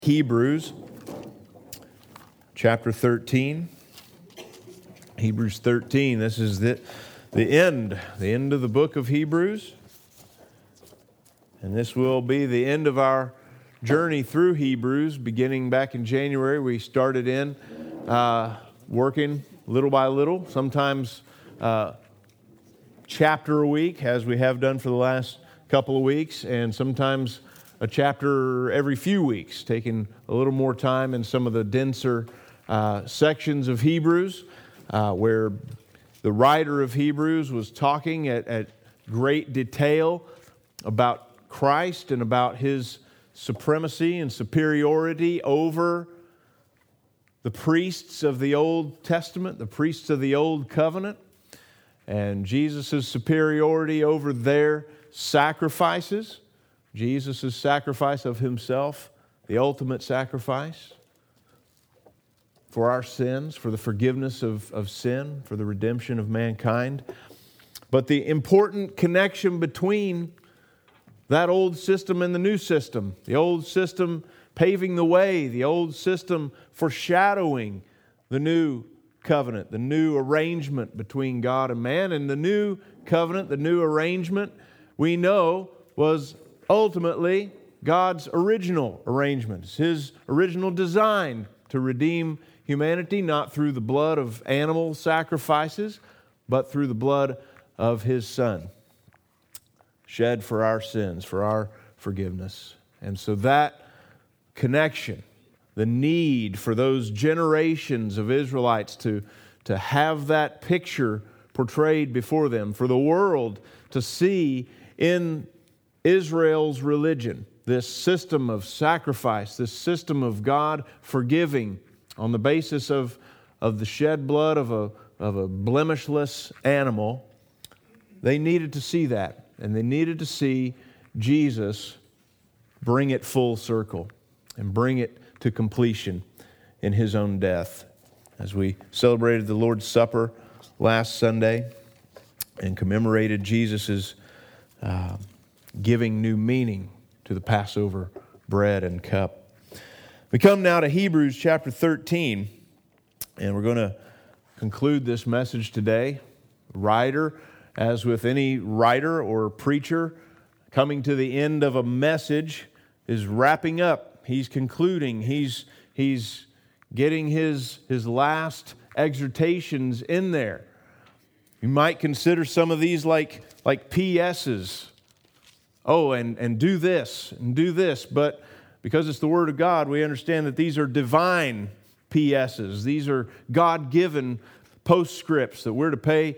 Hebrews chapter 13. Hebrews 13. This is the end of the book of Hebrews. And this will be the end of our journey through Hebrews. Beginning back in January, we started in working little by little, sometimes chapter a week, as we have done for the last couple of weeks, and sometimes a chapter every few weeks, taking a little more time in some of the denser sections of Hebrews, where the writer of Hebrews was talking at great detail about Christ and about His supremacy and superiority over the priests of the Old Testament, the priests of the Old Covenant, and Jesus' superiority over their sacrifices. Jesus' sacrifice of Himself, the ultimate sacrifice for our sins, for the forgiveness of sin, for the redemption of mankind. But the important connection between that old system and the new system, the old system paving the way, the old system foreshadowing the new covenant, the new arrangement between God and man, and the new covenant, the new arrangement, we know was ultimately God's original arrangements, His original design to redeem humanity, not through the blood of animal sacrifices, but through the blood of His Son, shed for our sins, for our forgiveness. And so that connection, the need for those generations of Israelites to have that picture portrayed before them, for the world to see in Israel's religion this system of sacrifice, this system of God forgiving on the basis of the shed blood of a blemishless animal. They needed to see that, and they needed to see Jesus bring it full circle and bring it to completion in His own death. As we celebrated the Lord's Supper last Sunday and commemorated Jesus' giving new meaning to the Passover bread and cup. We come now to Hebrews chapter 13, and we're going to conclude this message today. Writer, as with any writer or preacher, coming to the end of a message, is wrapping up. He's concluding. He's getting his last exhortations in there. You might consider some of these like PSs. Oh, and do this, and do this. But because it's the Word of God, we understand that these are divine PSs. These are God-given postscripts that we're to pay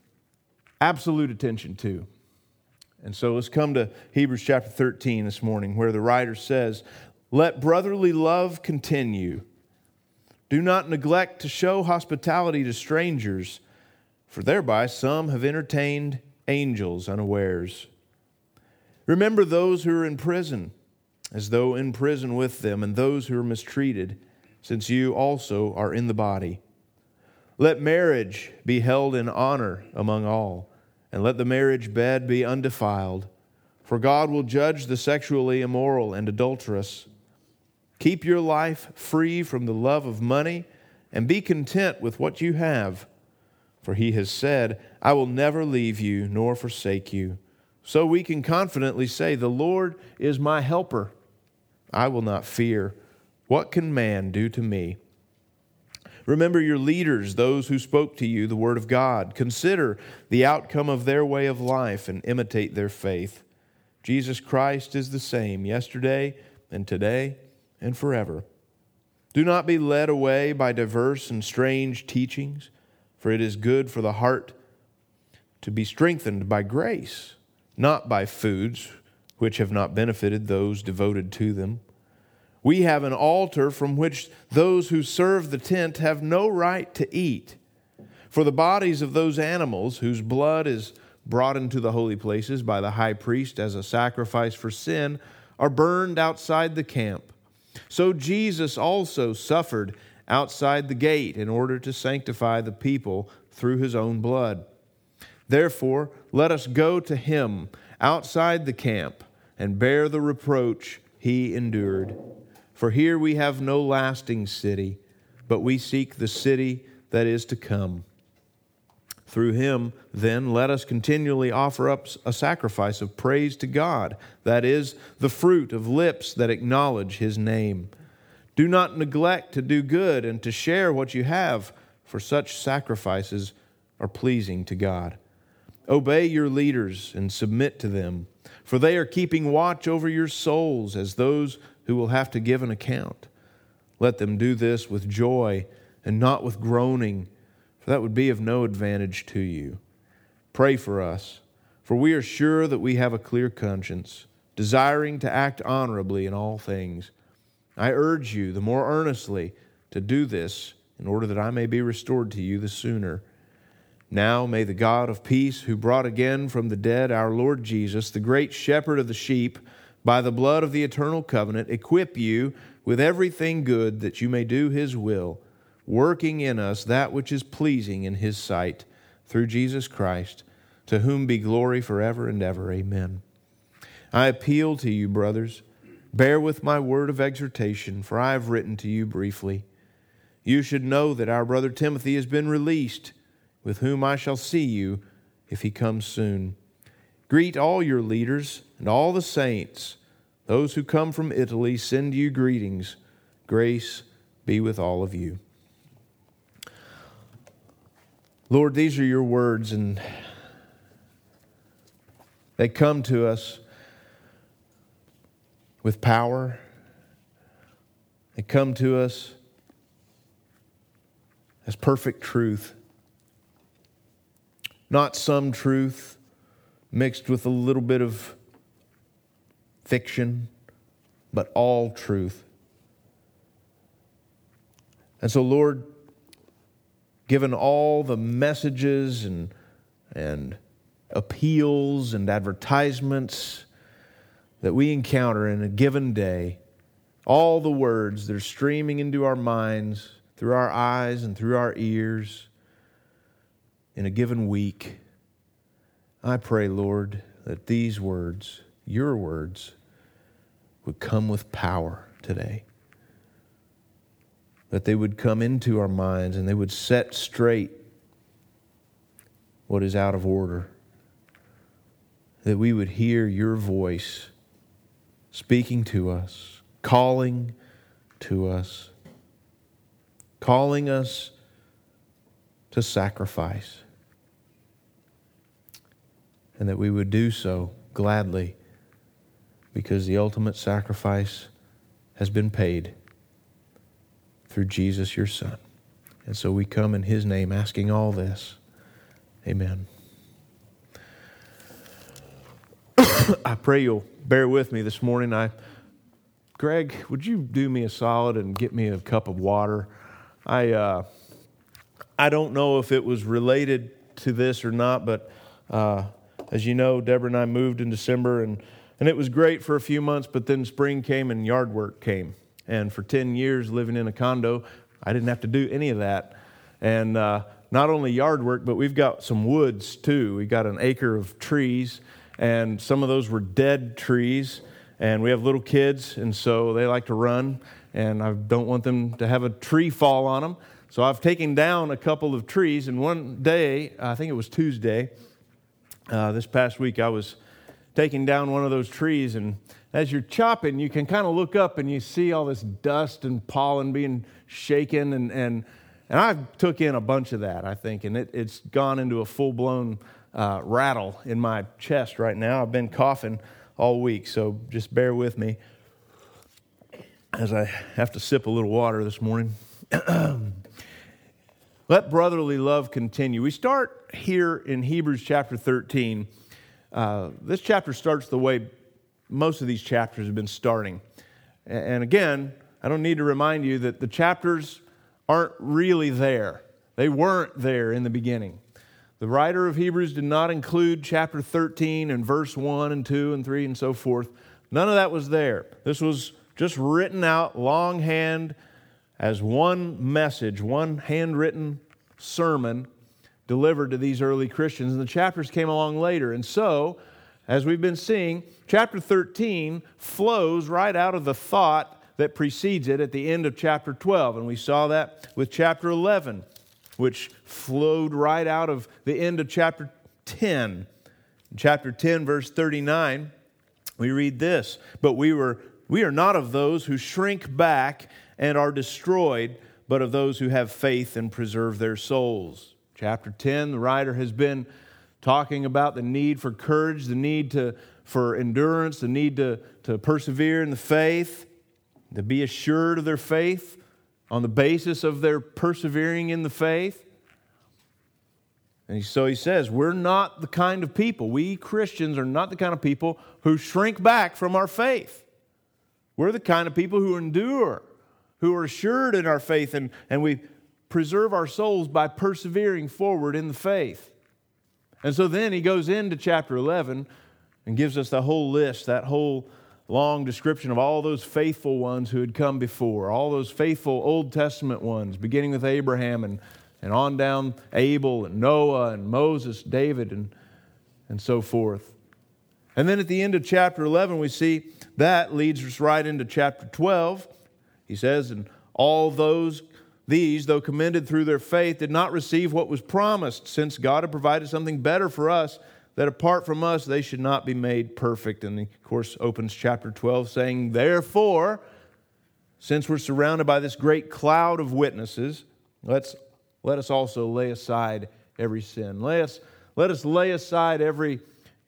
absolute attention to. And so let's come to Hebrews chapter 13 this morning, where the writer says, "Let brotherly love continue. Do not neglect to show hospitality to strangers, for thereby some have entertained angels unawares. Remember those who are in prison, as though in prison with them, and those who are mistreated, since you also are in the body. Let marriage be held in honor among all, and let the marriage bed be undefiled, for God will judge the sexually immoral and adulterous. Keep your life free from the love of money, and be content with what you have. For He has said, I will never leave you nor forsake you. So we can confidently say, the Lord is my helper. I will not fear. What can man do to me? Remember your leaders, those who spoke to you the word of God. Consider the outcome of their way of life and imitate their faith. Jesus Christ is the same yesterday and today and forever. Do not be led away by diverse and strange teachings, for it is good for the heart to be strengthened by grace, not by foods which have not benefited those devoted to them. We have an altar from which those who serve the tent have no right to eat. For the bodies of those animals whose blood is brought into the holy places by the high priest as a sacrifice for sin are burned outside the camp. So Jesus also suffered outside the gate in order to sanctify the people through His own blood. Therefore, let us go to Him outside the camp and bear the reproach He endured. For here we have no lasting city, but we seek the city that is to come. Through him, then, let us continually offer up a sacrifice of praise to God, that is, the fruit of lips that acknowledge his name. Do not neglect to do good and to share what you have, for such sacrifices are pleasing to God. Obey your leaders and submit to them, for they are keeping watch over your souls as those who will have to give an account. Let them do this with joy and not with groaning, for that would be of no advantage to you. Pray for us, for we are sure that we have a clear conscience, desiring to act honorably in all things. I urge you the more earnestly to do this in order that I may be restored to you the sooner. Now may the God of peace, who brought again from the dead our Lord Jesus, the great shepherd of the sheep, by the blood of the eternal covenant, equip you with everything good that you may do his will, working in us that which is pleasing in his sight, through Jesus Christ, to whom be glory forever and ever. Amen. I appeal to you, brothers, bear with my word of exhortation, for I have written to you briefly. You should know that our brother Timothy has been released, with whom I shall see you if he comes soon. Greet all your leaders and all the saints. Those who come from Italy send you greetings. Grace be with all of you. Lord, these are your words, and they come to us with power. They come to us as perfect truth. Not some truth mixed with a little bit of fiction, but all truth. And so, Lord, given all the messages and appeals and advertisements that we encounter in a given day, all the words that are streaming into our minds, through our eyes and through our ears, in a given week, I pray, Lord, that these words, your words, would come with power today. That they would come into our minds and they would set straight what is out of order. That we would hear your voice speaking to us, calling to us, calling us to sacrifice. And that we would do so gladly because the ultimate sacrifice has been paid through Jesus, your Son. And so we come in his name asking all this. Amen. I pray you'll bear with me this morning. Greg, would you do me a solid and get me a cup of water? I don't know if it was related to this or not, but as you know, Deborah and I moved in December, and it was great for a few months, but then spring came and yard work came. And for 10 years living in a condo, I didn't have to do any of that. And not only yard work, but we've got some woods too. We got an acre of trees, and some of those were dead trees. And we have little kids, and so they like to run, and I don't want them to have a tree fall on them. So I've taken down a couple of trees, and one day, I think it was Tuesday, this past week, I was taking down one of those trees, and as you're chopping, you can kind of look up and you see all this dust and pollen being shaken, and I took in a bunch of that, I think, and it's gone into a full-blown rattle in my chest right now. I've been coughing all week, so just bear with me as I have to sip a little water this morning. Let brotherly love continue. We start here in Hebrews chapter 13. This chapter starts the way most of these chapters have been starting. And again, I don't need to remind you that the chapters aren't really there. They weren't there in the beginning. The writer of Hebrews did not include chapter 13 and verse 1 and 2 and 3 and so forth. None of that was there. This was just written out longhand as one message, one handwritten sermon delivered to these early Christians. And the chapters came along later. And so, as we've been seeing, chapter 13 flows right out of the thought that precedes it at the end of chapter 12. And we saw that with chapter 11, which flowed right out of the end of chapter 10. In chapter 10, verse 39, we read this, "But we are not of those who shrink back and are destroyed, but of those who have faith and preserve their souls." Chapter 10, the writer has been talking about the need for courage, the need for endurance, the need to persevere in the faith, to be assured of their faith on the basis of their persevering in the faith. And so he says, we're not the kind of people, we Christians are not the kind of people who shrink back from our faith. We're the kind of people who endure, who are assured in our faith, and we preserve our souls by persevering forward in the faith. And so then he goes into chapter 11 and gives us the whole list, that whole long description of all those faithful ones who had come before, all those faithful Old Testament ones, beginning with Abraham and on down Abel and Noah and Moses, David, and so forth. And then at the end of chapter 11, we see that leads us right into chapter 12. He says, "And all these, though commended through their faith, did not receive what was promised, since God had provided something better for us, that apart from us they should not be made perfect." And he, of course, opens chapter 12 saying, "Therefore, since we're surrounded by this great cloud of witnesses, let us also lay aside every sin." Let us lay aside every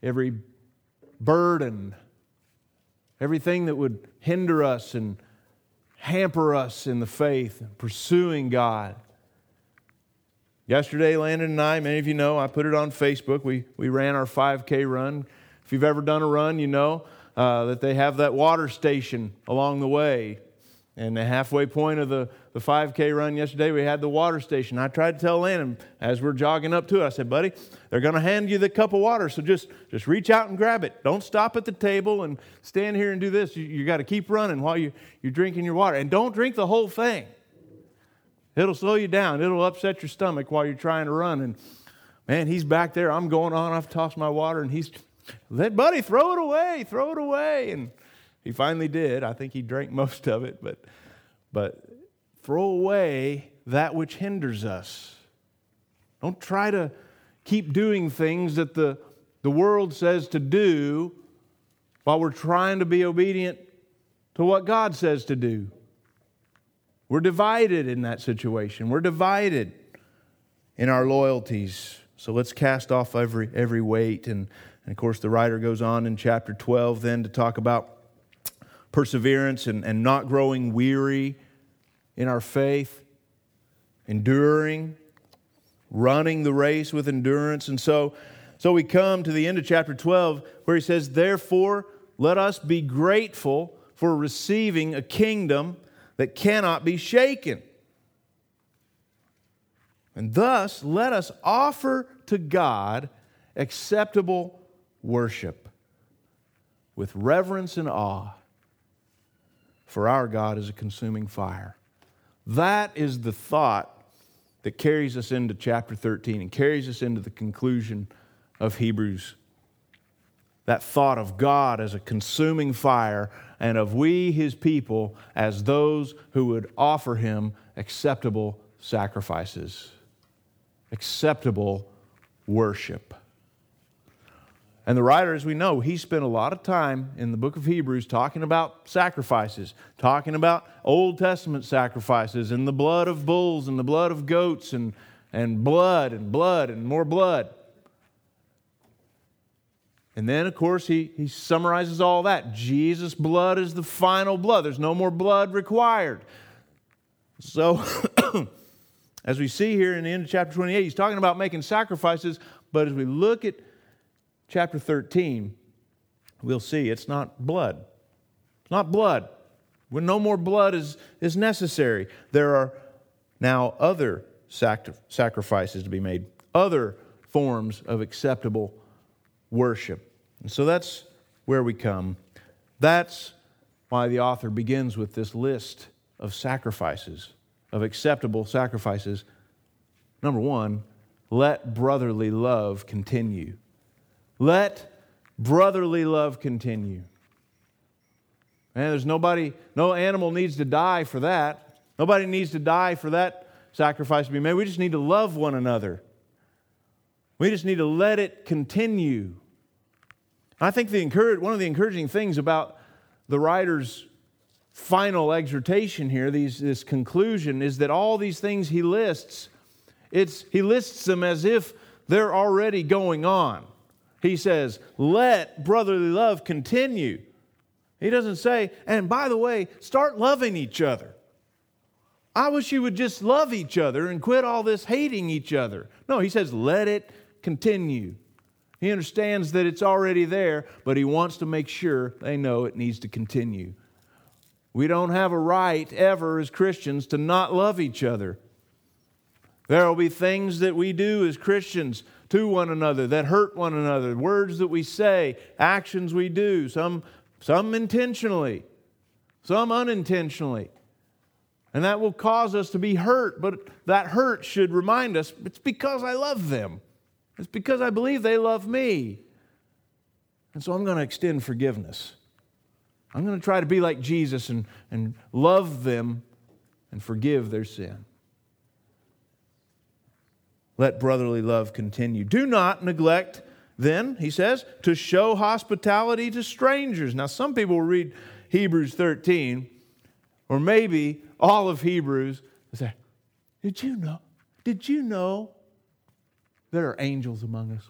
burden, everything that would hinder us and hamper us in the faith, pursuing God. Yesterday, Landon and I, many of you know, I put it on Facebook. We ran our 5K run. If you've ever done a run, you know that they have that water station along the way. And the halfway point of the 5K run yesterday, we had the water station. I tried to tell Landon as we're jogging up to it, I said, "Buddy, they're going to hand you the cup of water, so just reach out and grab it. Don't stop at the table and stand here and do this. You got to keep running while you're drinking your water. And don't drink the whole thing. It'll slow you down. It'll upset your stomach while you're trying to run." And man, he's back there. I'm going on. I've tossed my water, and he's, "Buddy, throw it away. And he finally did. I think he drank most of it, but throw away that which hinders us. Don't try to keep doing things that the world says to do while we're trying to be obedient to what God says to do. We're divided in that situation. We're divided in our loyalties. So let's cast off every weight. And of course, the writer goes on in chapter 12 then to talk about perseverance and not growing weary in our faith, enduring, running the race with endurance. And so we come to the end of chapter 12 where he says, "Therefore, let us be grateful for receiving a kingdom that cannot be shaken. And thus, let us offer to God acceptable worship with reverence and awe. For our God is a consuming fire." That is the thought that carries us into chapter 13 and carries us into the conclusion of Hebrews. That thought of God as a consuming fire and of we, His people, as those who would offer Him acceptable sacrifices, acceptable worship. And the writer, as we know, he spent a lot of time in the book of Hebrews talking about sacrifices, talking about Old Testament sacrifices and the blood of bulls and the blood of goats and blood and more blood. And then, of course, he summarizes all that. Jesus' blood is the final blood. There's no more blood required. So, as we see here in the end of chapter 28, he's talking about making sacrifices, but as we look at chapter 13, we'll see it's not blood. It's not blood. When no more blood is necessary. There are now other sacrifices to be made, other forms of acceptable worship. And so that's where we come. That's why the author begins with this list of sacrifices, of acceptable sacrifices. Number one, let brotherly love continue. Let brotherly love continue. Man, there's no animal needs to die for that. Nobody needs to die for that sacrifice to be made. We just need to love one another. We just need to let it continue. I think one of the encouraging things about the writer's final exhortation here, this conclusion, is that all these things he lists, he lists them as if they're already going on. He says, let brotherly love continue. He doesn't say, and by the way, start loving each other. I wish you would just love each other and quit all this hating each other. No, he says, let it continue. He understands that it's already there, but he wants to make sure they know it needs to continue. We don't have a right ever as Christians to not love each other. There will be things that we do as Christians to one another that hurt one another, words that we say, actions we do, some intentionally, some unintentionally. And that will cause us to be hurt, but that hurt should remind us it's because I love them. It's because I believe they love me. And so I'm going to extend forgiveness. I'm going to try to be like Jesus and love them and forgive their sin. Let brotherly love continue. Do not neglect, then, he says, to show hospitality to strangers. Now, some people will read Hebrews 13, or maybe all of Hebrews, and say, Did you know there are angels among us?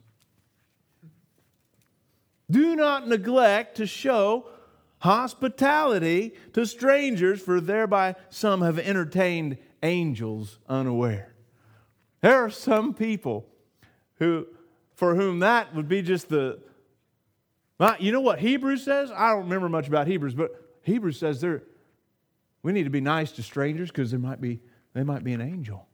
Do not neglect to show hospitality to strangers, for thereby some have entertained angels unaware. There are some people for whom that would be just you know what Hebrews says? I don't remember much about Hebrews, but Hebrews says we need to be nice to strangers because they might be an angel.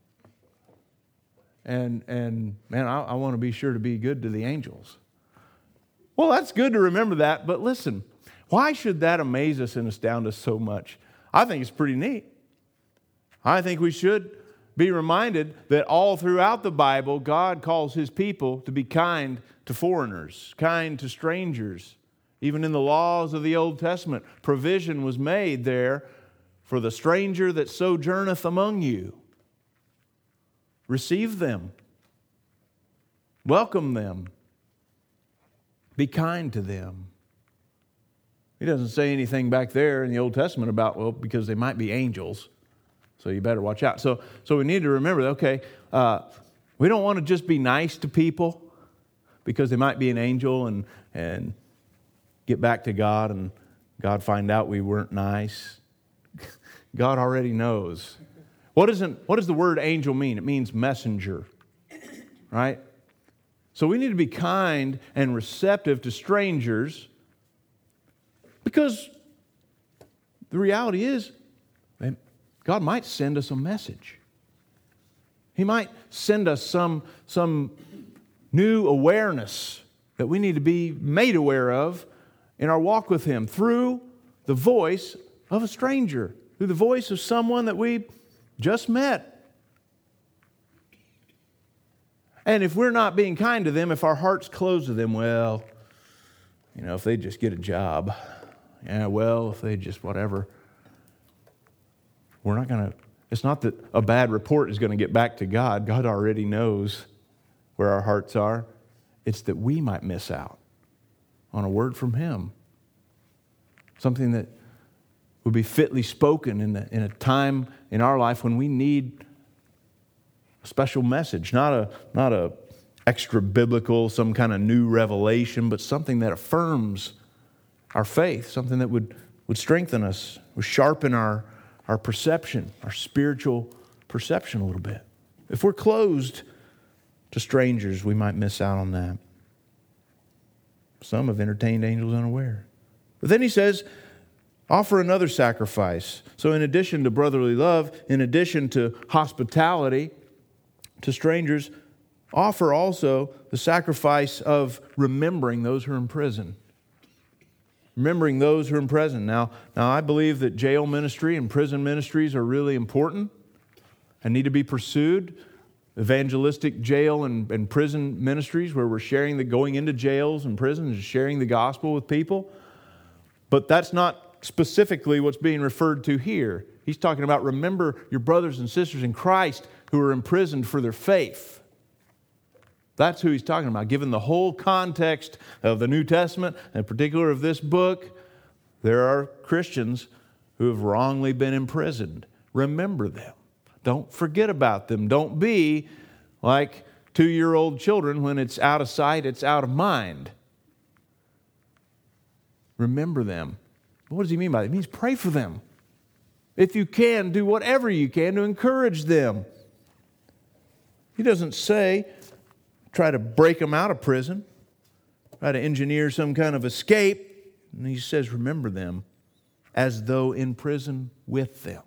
And man, I want to be sure to be good to the angels. Well, that's good to remember that, but listen, why should that amaze us and astound us so much? I think it's pretty neat. I think we should be reminded that all throughout the Bible, God calls His people to be kind to foreigners, kind to strangers. Even in the laws of the Old Testament, provision was made there for the stranger that sojourneth among you. Receive them. Welcome them. Be kind to them. He doesn't say anything back there in the Old Testament about, because they might be angels. So you better watch out. So we need to remember, we don't want to just be nice to people because they might be an angel and get back to God and God find out we weren't nice. God already knows. What does the word angel mean? It means messenger, right? So we need to be kind and receptive to strangers because the reality is, God might send us a message. He might send us some new awareness that we need to be made aware of in our walk with Him through the voice of a stranger, through the voice of someone that we just met. And if we're not being kind to them, if our heart's closed to them, if they just get a job, if they just whatever. We're not going to, it's not that a bad report is going to get back to God. God already knows where our hearts are. It's that we might miss out on a word from Him. Something that would be fitly spoken in a time in our life when we need a special message. Not a extra biblical, some kind of new revelation, but something that affirms our faith. Something that would strengthen us, would sharpen our perception, our spiritual perception a little bit. If we're closed to strangers, we might miss out on that. Some have entertained angels unaware. But then he says, offer another sacrifice. So in addition to brotherly love, in addition to hospitality to strangers, offer also the sacrifice of remembering those who are in prison. Remembering those who are in prison. Now I believe that jail ministry and prison ministries are really important and need to be pursued. Evangelistic jail and prison ministries where we're sharing going into jails and prisons and sharing the gospel with people. But that's not specifically what's being referred to here. He's talking about remember your brothers and sisters in Christ who are imprisoned for their faith. That's who he's talking about. Given the whole context of the New Testament, and in particular of this book, there are Christians who have wrongly been imprisoned. Remember them. Don't forget about them. Don't be like 2-year-old children. When it's out of sight, it's out of mind. Remember them. What does he mean by that? It means pray for them. If you can, do whatever you can to encourage them. He doesn't say try to break them out of prison, try to engineer some kind of escape. And he says remember them as though in prison with them.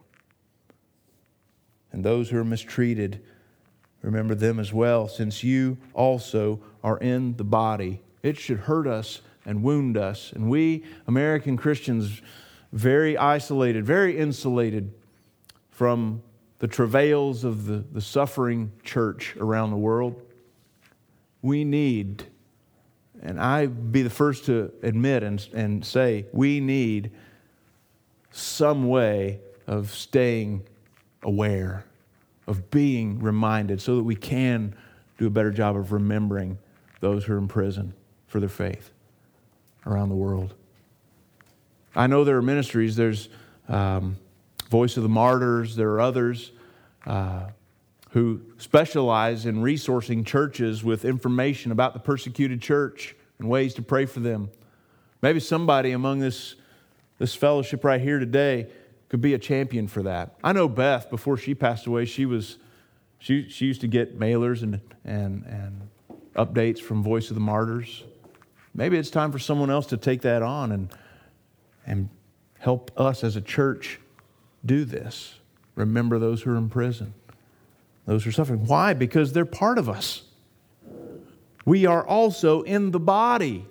And those who are mistreated, remember them as well, since you also are in the body. It should hurt us and wound us. And we, American Christians, very isolated, very insulated from the travails of the suffering church around the world. We need, and I'd be the first to admit and say, we need some way of staying aware, of being reminded so that we can do a better job of remembering those who are in prison for their faith around the world. I know there are ministries, there's Voice of the Martyrs, there are others who specialize in resourcing churches with information about the persecuted church and ways to pray for them. Maybe somebody among this fellowship right here today could be a champion for that. I know Beth, before she passed away, she used to get mailers and updates from Voice of the Martyrs. Maybe it's time for someone else to take that on and help us as a church do this. Remember those who are in prison, those who are suffering. Why? Because they're part of us. We are also in the body.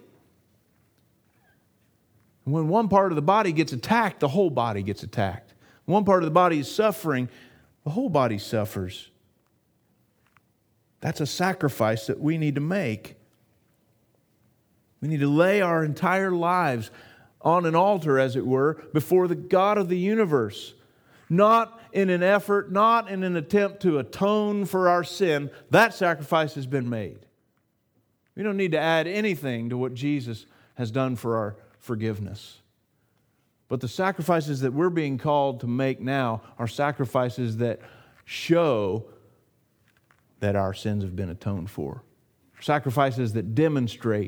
When one part of the body gets attacked, the whole body gets attacked. When one part of the body is suffering, the whole body suffers. That's a sacrifice that we need to make. We need to lay our entire lives on an altar, as it were, before the God of the universe. Not in an effort, not in an attempt to atone for our sin. That sacrifice has been made. We don't need to add anything to what Jesus has done for our forgiveness. But the sacrifices that we're being called to make now are sacrifices that show that our sins have been atoned for. Sacrifices that demonstrate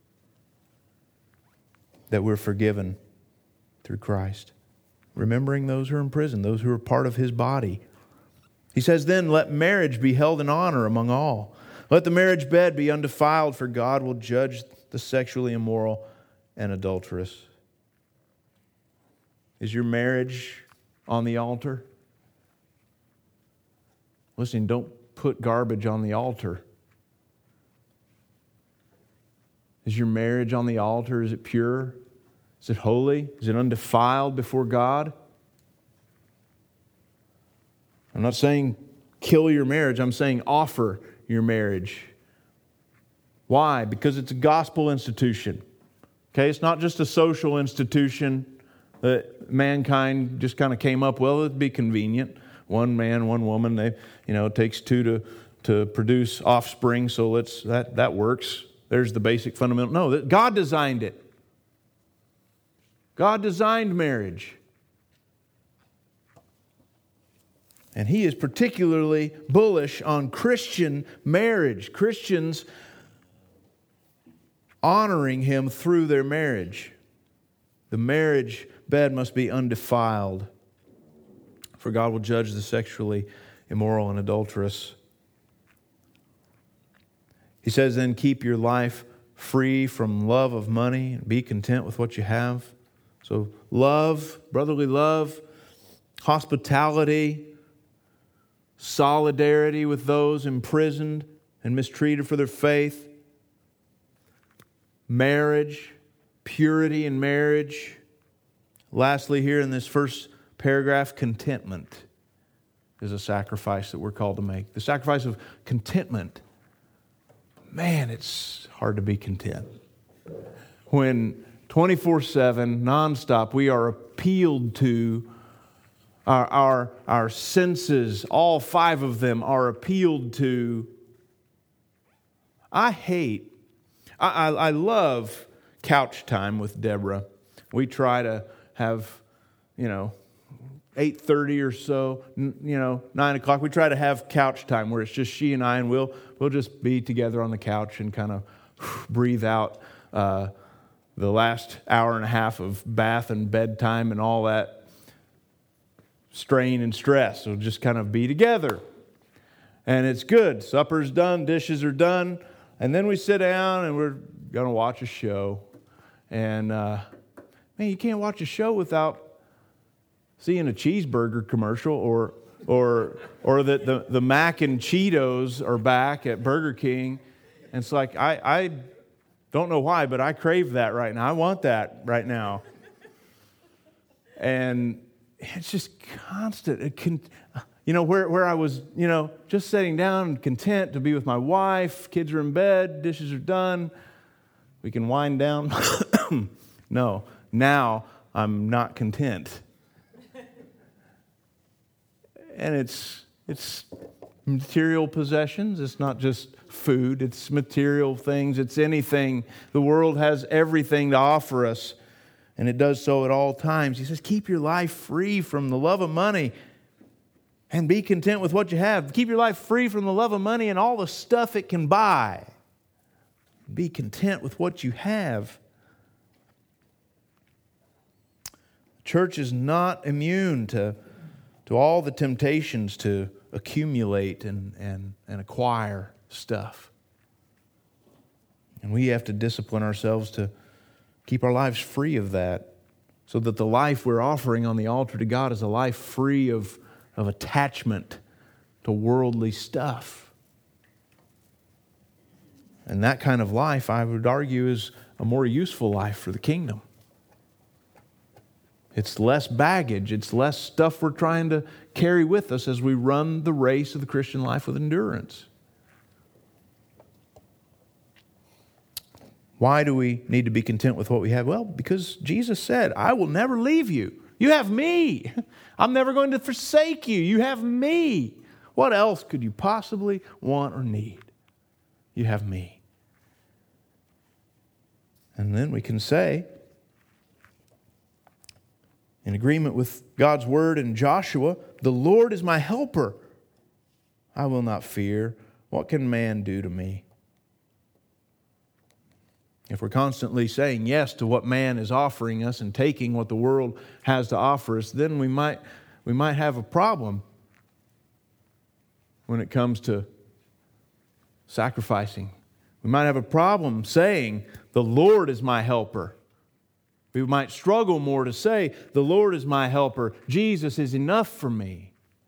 that we're forgiven through Christ. Remembering those who are in prison, those who are part of His body. He says, then let marriage be held in honor among all. Let the marriage bed be undefiled, for God will judge the sexually immoral and adulterous. Is your marriage on the altar? Listen, don't put garbage on the altar. Is your marriage on the altar? Is it pure? Is it holy? Is it undefiled before God? I'm not saying kill your marriage. I'm saying offer your marriage. Why? Because it's a gospel institution. Okay, it's not just a social institution that mankind just kind of came up, well, it'd be convenient. One man, one woman, it takes two to produce offspring, so that works. There's the basic fundamental. No, God designed it. God designed marriage. And He is particularly bullish on Christian marriage. Christians honoring Him through their marriage. The marriage bed must be undefiled, for God will judge the sexually immoral and adulterous. He says, then keep your life free from love of money and be content with what you have. So love, brotherly love, hospitality, solidarity with those imprisoned and mistreated for their faith, marriage, purity in marriage. Lastly, here in this first paragraph, contentment is a sacrifice that we're called to make. The sacrifice of contentment. Man, it's hard to be content when 24/7, nonstop. We are appealed to. Our senses, all 5 of them, are appealed to. I love couch time with Deborah. We try to have, 8:30 or so, 9 o'clock. We try to have couch time where it's just she and I, and we'll just be together on the couch and kind of breathe out the last hour and a half of bath and bedtime and all that strain and stress. We'll just kind of be together. And it's good. Supper's done, dishes are done, and then we sit down and we're going to watch a show. And, man, you can't watch a show without seeing a cheeseburger commercial or that the mac and Cheetos are back at Burger King. And it's like, I don't know why, but I crave that right now. I want that right now. And it's just constant. Where I was, just sitting down, content to be with my wife. Kids are in bed, dishes are done. We can wind down. No, now I'm not content. And it's material possessions. It's not just food. It's material things. It's anything. The world has everything to offer us. And it does so at all times. He says, keep your life free from the love of money and be content with what you have. Keep your life free from the love of money and all the stuff it can buy. Be content with what you have. The church is not immune to all the temptations to accumulate and acquire stuff. And we have to discipline ourselves to keep our lives free of that, so that the life we're offering on the altar to God is a life free of attachment to worldly stuff. And that kind of life, I would argue, is a more useful life for the kingdom. It's less baggage. It's less stuff we're trying to carry with us as we run the race of the Christian life with endurance. Why do we need to be content with what we have? Well, because Jesus said, I will never leave you. You have me. I'm never going to forsake you. You have me. What else could you possibly want or need? You have me. And then we can say, in agreement with God's word in Joshua, the Lord is my helper. I will not fear. What can man do to me? If we're constantly saying yes to what man is offering us and taking what the world has to offer us, then we might have a problem when it comes to sacrificing. We might have a problem saying, the Lord is my helper. We might struggle more to say, the Lord is my helper. Jesus is enough for me.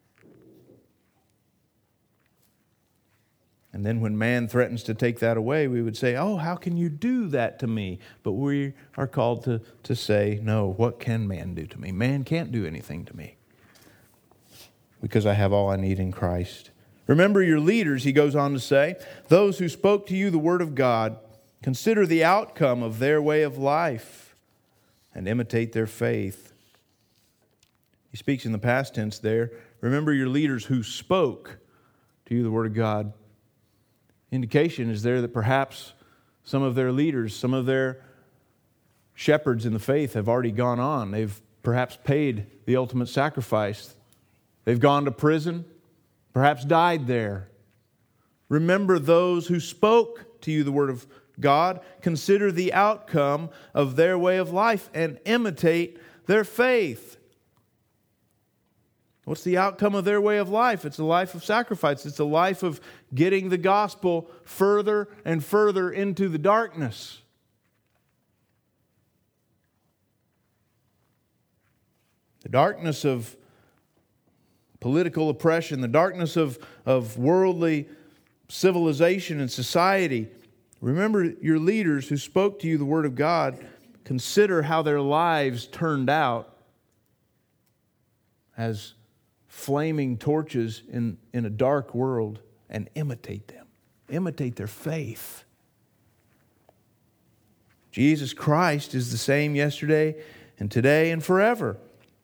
And then when man threatens to take that away, we would say, oh, how can you do that to me? But we are called to say, no, what can man do to me? Man can't do anything to me because I have all I need in Christ. Remember your leaders, he goes on to say, those who spoke to you the word of God, consider the outcome of their way of life and imitate their faith. He speaks in the past tense there. Remember your leaders who spoke to you the word of God. Indication is there that perhaps some of their leaders, some of their shepherds in the faith have already gone on. They've perhaps paid the ultimate sacrifice. They've gone to prison, perhaps died there. Remember those who spoke to you the word of God. Consider the outcome of their way of life and imitate their faith. What's the outcome of their way of life? It's a life of sacrifice. It's a life of getting the gospel further and further into the darkness. The darkness of political oppression, the darkness of worldly civilization and society. Remember your leaders who spoke to you the word of God. Consider how their lives turned out as flaming torches in a dark world, and imitate them. Imitate their faith. Jesus Christ is the same yesterday and today and forever.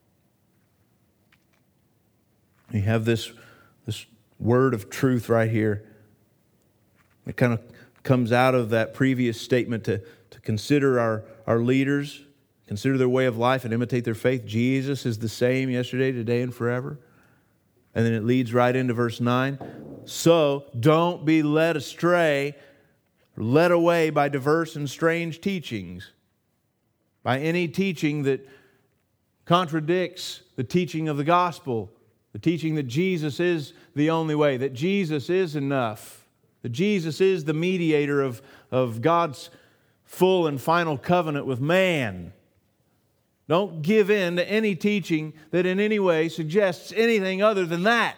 We have this word of truth right here. It kind of comes out of that previous statement to consider our leaders, consider their way of life and imitate their faith. Jesus is the same yesterday, today, and forever. And then it leads right into verse 9. So don't be led astray, led away by diverse and strange teachings, by any teaching that contradicts the teaching of the gospel, the teaching that Jesus is the only way, that Jesus is enough, that Jesus is the mediator of God's full and final covenant with man. Don't give in to any teaching that in any way suggests anything other than that.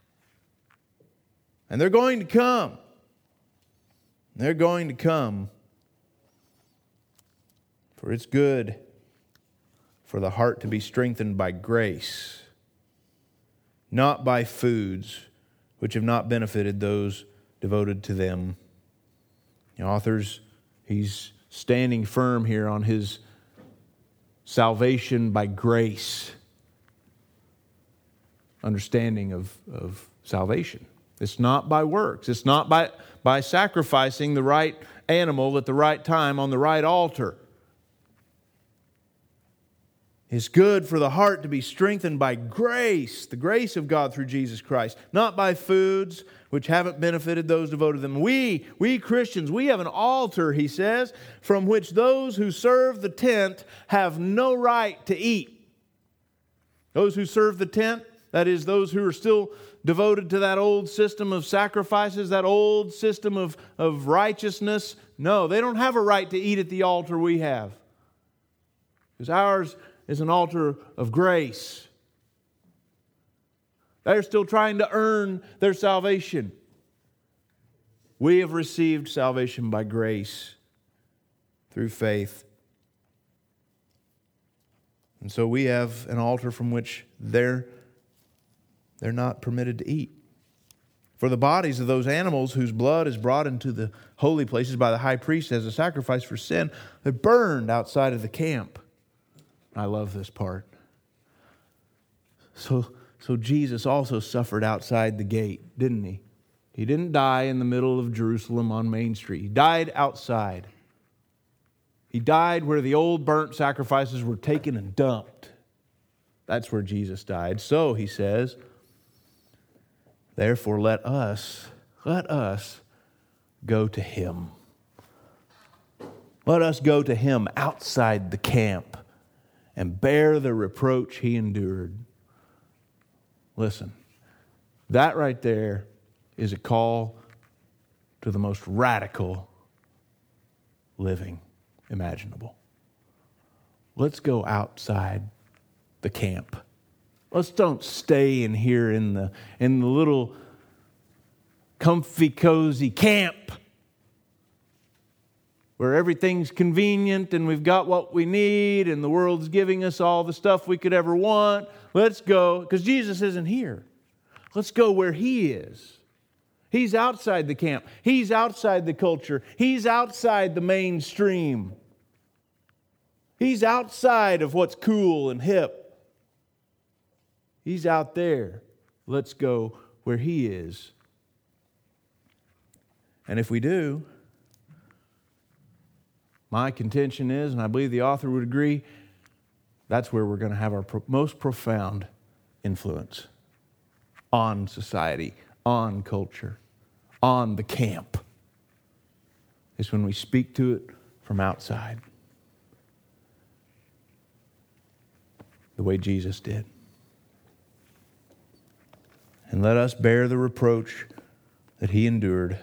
And they're going to come. They're going to come. For it's good for the heart to be strengthened by grace, not by foods which have not benefited those devoted to them. The author's, he's standing firm here on his salvation by grace understanding of salvation. It's not by works. It's not by sacrificing the right animal at the right time on the right altar. It's good for the heart to be strengthened by grace, the grace of God through Jesus Christ, not by foods which haven't benefited those devoted to them. We Christians, we have an altar, he says, from which those who serve the tent have no right to eat. Those who serve the tent, that is, those who are still devoted to that old system of sacrifices, that old system of righteousness, no, they don't have a right to eat at the altar we have. Because ours is an altar of grace. They're still trying to earn their salvation. We have received salvation by grace through faith. And so we have an altar from which they're not permitted to eat. For the bodies of those animals whose blood is brought into the holy places by the high priest as a sacrifice for sin, they're burned outside of the camp. I love this part. So Jesus also suffered outside the gate, didn't he? He didn't die in the middle of Jerusalem on Main Street. He died outside. He died where the old burnt sacrifices were taken and dumped. That's where Jesus died. So, he says, therefore let us go to Him. Let us go to Him outside the camp and bear the reproach He endured. Listen, that right there is a call to the most radical living imaginable. Let's go outside the camp. Let's don't stay in here in the little comfy, cozy camp where everything's convenient and we've got what we need and the world's giving us all the stuff we could ever want. Let's go, because Jesus isn't here. Let's go where He is. He's outside the camp. He's outside the culture. He's outside the mainstream. He's outside of what's cool and hip. He's out there. Let's go where He is. And if we do, my contention is, and I believe the author would agree, that's where we're going to have our most profound influence on society, on culture, on the camp. It's when we speak to it from outside, the way Jesus did. And let us bear the reproach that He endured.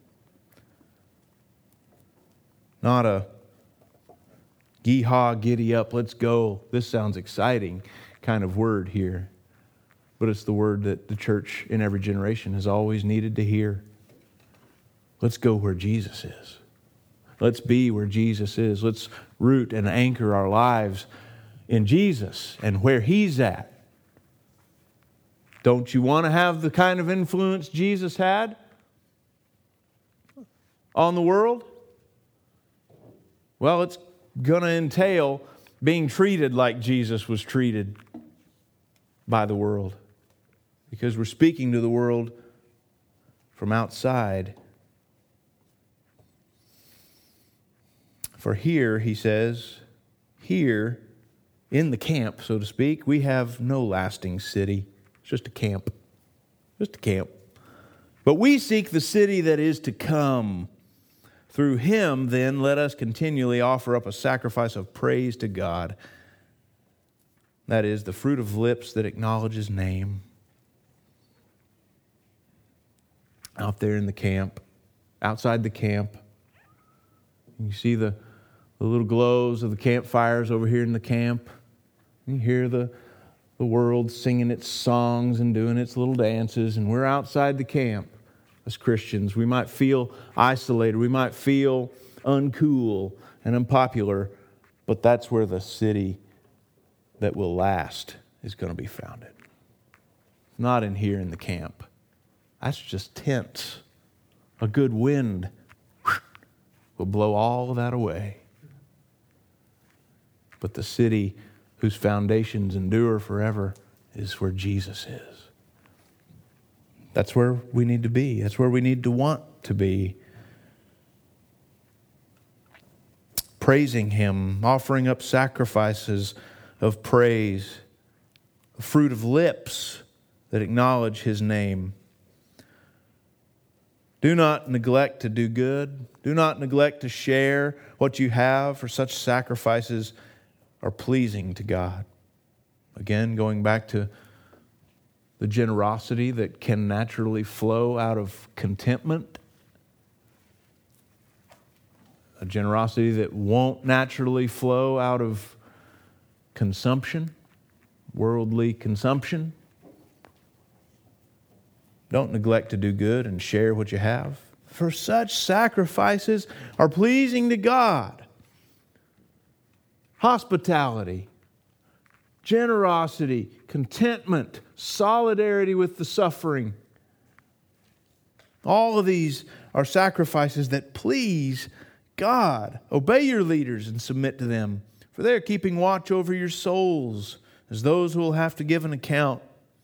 Not a gee-haw, giddy up, let's go, this sounds exciting kind of word here. But it's the word that the church in every generation has always needed to hear. Let's go where Jesus is. Let's be where Jesus is. Let's root and anchor our lives in Jesus and where He's at. Don't you want to have the kind of influence Jesus had on the world? Well, it's going to entail being treated like Jesus was treated by the world, because we're speaking to the world from outside. For here, he says, here in the camp, so to speak, we have no lasting city. It's just a camp. Just a camp. But we seek the city that is to come. Through him, then, let us continually offer up a sacrifice of praise to God. That is, the fruit of lips that acknowledge his name. Out there in the camp, outside the camp, you see the little glows of the campfires over here in the camp. You hear the world singing its songs and doing its little dances, and we're outside the camp. As Christians, we might feel isolated, we might feel uncool and unpopular, but that's where the city that will last is going to be founded. Not in here in the camp. That's just tents. A good wind will blow all of that away. But the city whose foundations endure forever is where Jesus is. That's where we need to be. That's where we need to want to be. Praising him, offering up sacrifices of praise, a fruit of lips that acknowledge his name. Do not neglect to do good. Do not neglect to share what you have, for such sacrifices are pleasing to God. Again, going back to the generosity that can naturally flow out of contentment, a generosity that won't naturally flow out of consumption, worldly consumption. Don't neglect to do good and share what you have, for such sacrifices are pleasing to God. Hospitality, generosity, contentment, solidarity with the suffering. All of these are sacrifices that please God. Obey your leaders and submit to them, for they are keeping watch over your souls as those who will have to give an account.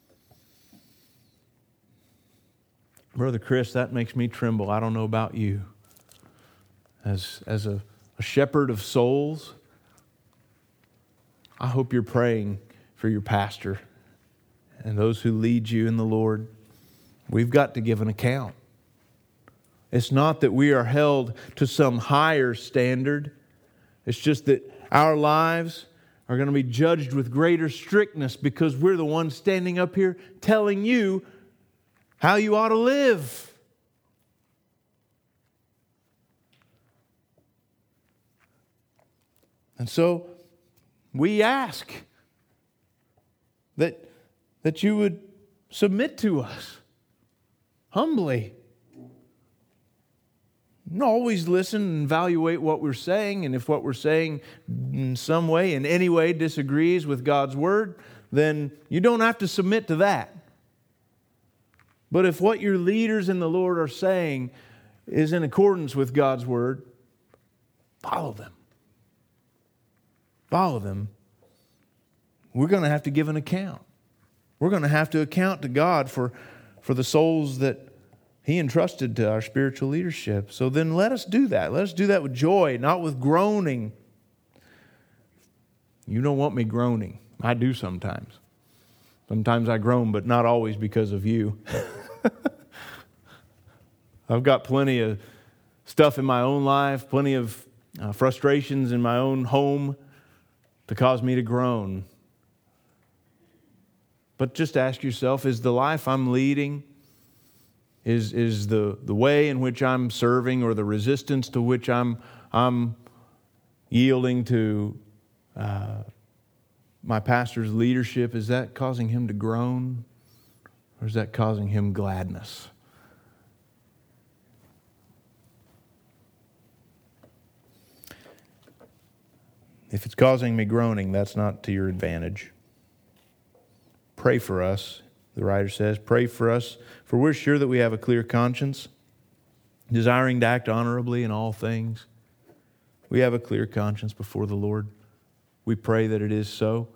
Brother Chris, that makes me tremble. I don't know about you. As a shepherd of souls, I hope you're praying for your pastor and those who lead you in the Lord. We've got to give an account. It's not that we are held to some higher standard. It's just that our lives are going to be judged with greater strictness because we're the ones standing up here telling you how you ought to live. And so we ask that you would submit to us humbly. And always listen and evaluate what we're saying, and if what we're saying in some way, in any way, disagrees with God's Word, then you don't have to submit to that. But if what your leaders in the Lord are saying is in accordance with God's Word, follow them. Follow them. We're going to have to give an account. We're going to have to account to God for the souls that He entrusted to our spiritual leadership. So then let us do that. Let us do that with joy, not with groaning. You don't want me groaning. I do sometimes. Sometimes I groan, but not always because of you. I've got plenty of stuff in my own life, plenty of frustrations in my own home to cause me to groan. But just ask yourself, is the life I'm leading, is the way in which I'm serving, or the resistance to which I'm yielding to my pastor's leadership, is that causing him to groan, or is that causing him gladness? If it's causing me groaning, that's not to your advantage. Pray for us, the writer says. Pray for us, for we're sure that we have a clear conscience, desiring to act honorably in all things. We have a clear conscience before the Lord. We pray that it is so.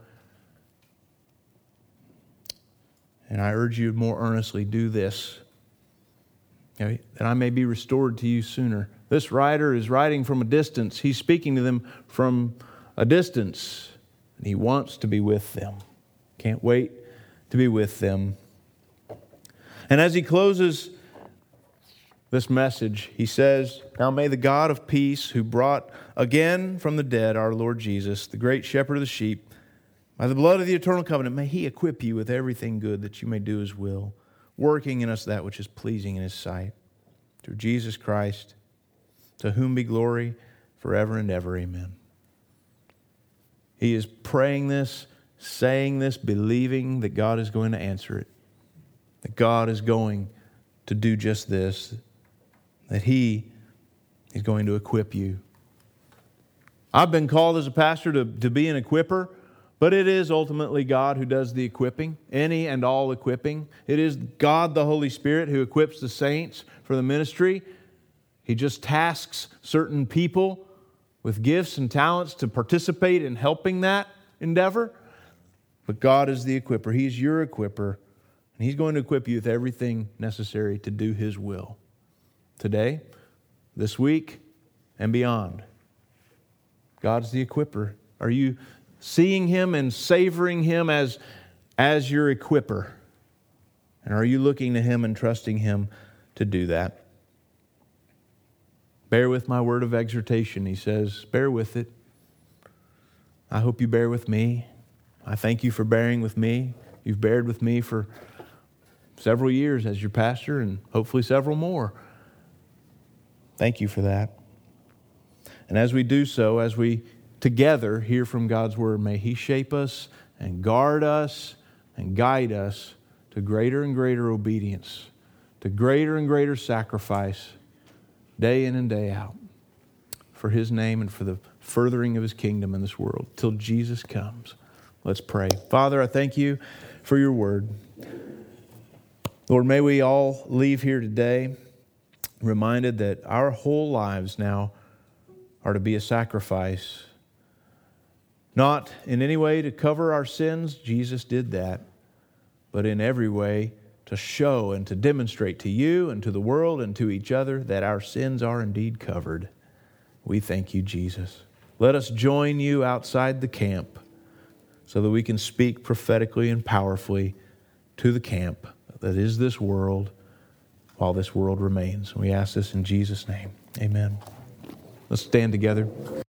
And I urge you more earnestly, do this, okay, that I may be restored to you sooner. This writer is writing from a distance. He's speaking to them from a distance. And he wants to be with them. Can't wait to be with them. And as he closes this message, he says, "Now may the God of peace, who brought again from the dead our Lord Jesus, the great shepherd of the sheep, by the blood of the eternal covenant, may He equip you with everything good that you may do His will, working in us that which is pleasing in His sight. Through Jesus Christ, to whom be glory forever and ever. Amen." He is praying this, saying this, believing that God is going to answer it. That God is going to do just this. That He is going to equip you. I've been called as a pastor to be an equipper. But it is ultimately God who does the equipping, any and all equipping. It is God, the Holy Spirit, who equips the saints for the ministry. He just tasks certain people with gifts and talents to participate in helping that endeavor. But God is the equipper. He's your equipper. And He's going to equip you with everything necessary to do His will. Today, this week, and beyond. God's the equipper. Are you seeing Him and savoring Him as your equipper? And are you looking to Him and trusting Him to do that? Bear with my word of exhortation, he says. Bear with it. I hope you bear with me. I thank you for bearing with me. You've bared with me for several years as your pastor and hopefully several more. Thank you for that. And as we do so, as we together hear from God's Word, may He shape us and guard us and guide us to greater and greater obedience, to greater and greater sacrifice, day in and day out, for His name and for the furthering of His kingdom in this world, till Jesus comes. Let's pray. Father, I thank You for Your Word. Lord, may we all leave here today reminded that our whole lives now are to be a sacrifice. Not in any way to cover our sins, Jesus did that, but in every way to show and to demonstrate to You and to the world and to each other that our sins are indeed covered. We thank You, Jesus. Let us join You outside the camp so that we can speak prophetically and powerfully to the camp that is this world while this world remains. We ask this in Jesus' name. Amen. Let's stand together.